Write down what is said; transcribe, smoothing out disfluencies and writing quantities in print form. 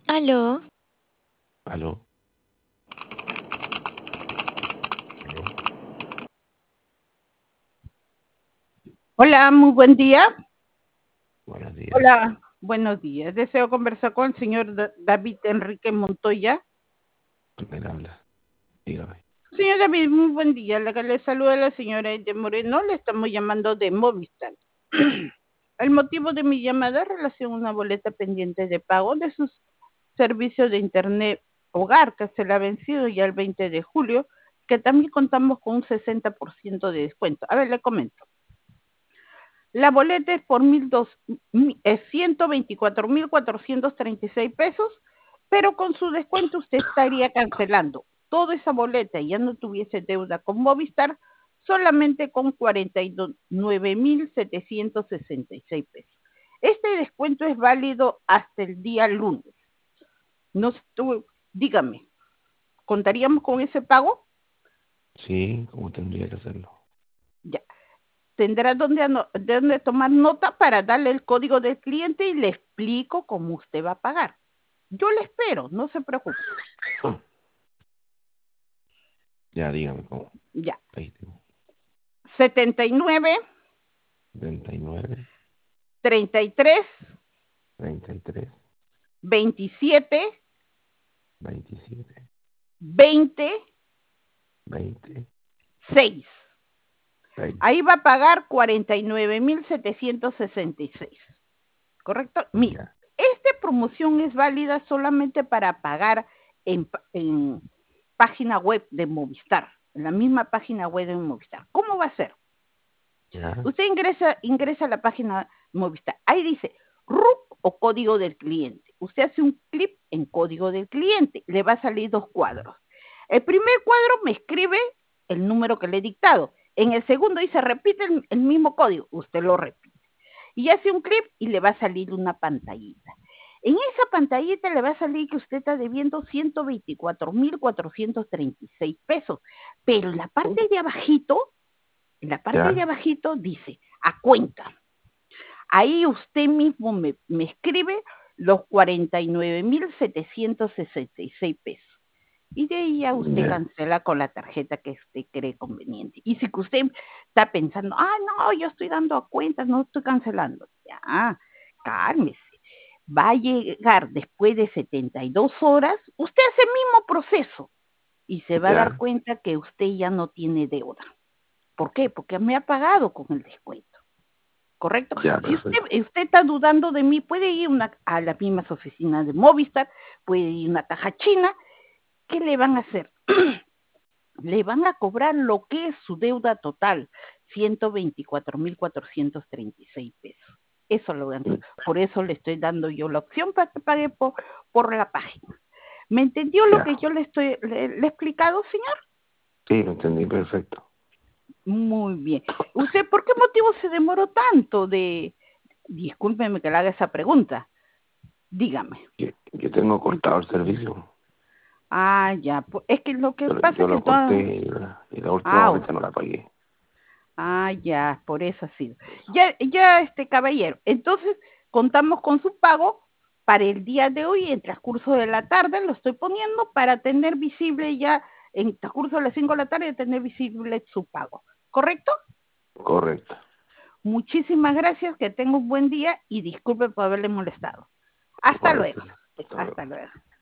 Aló, Aló, aló, Hola, muy buen día. buenos días. Hola, buenos días. Deseo conversar con el señor David Enrique Montoya. ¿Con quién habla? Dígame. Señor David, muy buen día. La que le saluda la señora Ede Moreno. Le estamos llamando de Movistar. El motivo de mi llamada es relación a una boleta pendiente de pago de sus servicios de Internet Hogar, que se le ha vencido ya el 20 de julio, que también contamos con un 60% de descuento. A ver, le comento. La boleta es por 124.436 pesos, pero con su descuento usted estaría cancelando toda esa boleta y ya no tuviese deuda con Movistar, solamente con 49.766 pesos. Este descuento es válido hasta el día lunes. No, dígame, ¿contaríamos con ese pago? Sí, ¿cómo tendría que hacerlo? Ya. Tendrá donde tomar nota para darle el código del cliente y le explico cómo usted va a pagar. Yo le espero, no se preocupe. Ya, dígame cómo. Ya. Ahí tengo. 79, 39, 33, 33, 27, 27, 20, 20, 6. 6. Ahí va a pagar 49.766. ¿Correcto? Mire, Ya, esta promoción es válida solamente para pagar en página web de Movistar, en la misma página web de Movistar. ¿Cómo va a ser? ya, Usted ingresa a la página Movistar. Ahí dice RUC o código del cliente. Usted hace un clic en código del cliente. Le va a salir dos cuadros. El primer cuadro me escribe el número que le he dictado. En el segundo dice repite el mismo código. Usted lo repite. Y hace un clic y le va a salir una pantallita. En esa pantallita le va a salir que usted está debiendo 124.436 pesos. Pero en la parte de ya, abajito dice, a cuenta. Ahí usted mismo me escribe los 49.766 pesos. Y de ahí ya usted ya, cancela con la tarjeta que usted cree conveniente. Y si usted está pensando, no, yo estoy dando a cuenta, no estoy cancelando. Ya, cálmese. Va a llegar después de 72 horas, usted hace el mismo proceso y se va a dar ya, cuenta que usted ya no tiene deuda. ¿Por qué? Porque me ha pagado con el descuento. ¿Correcto? ya, Si usted, perfecto. usted está dudando de mí, puede ir a las mismas oficinas de Movistar, puede ir a una caja china. ¿Qué le van a hacer? Le van a cobrar lo que es su deuda total, 124.436 pesos. Eso lo van a hacer. Por eso le estoy dando yo la opción para que pague por la página. ¿Me entendió lo que Ya, yo le he explicado, señor? sí, lo entendí perfecto. Muy bien. ¿Usted por qué motivo se demoró tanto discúlpeme que le haga esa pregunta? Dígame. Yo tengo cortado el servicio. Ya, pues, es que lo que Yo, pasa yo es que lo corté y la última ah, boleta no la pagué. ya, por eso ha sido. Ya, caballero, entonces contamos con su pago para el día de hoy, en transcurso de la tarde, lo estoy poniendo para tener visible ya, en transcurso de las 5 de la tarde, tener visible su pago. ¿Correcto? Correcto. Muchísimas gracias, que tenga un buen día y disculpe por haberle molestado. Hasta Igual, luego. sí. Hasta Hasta luego. luego.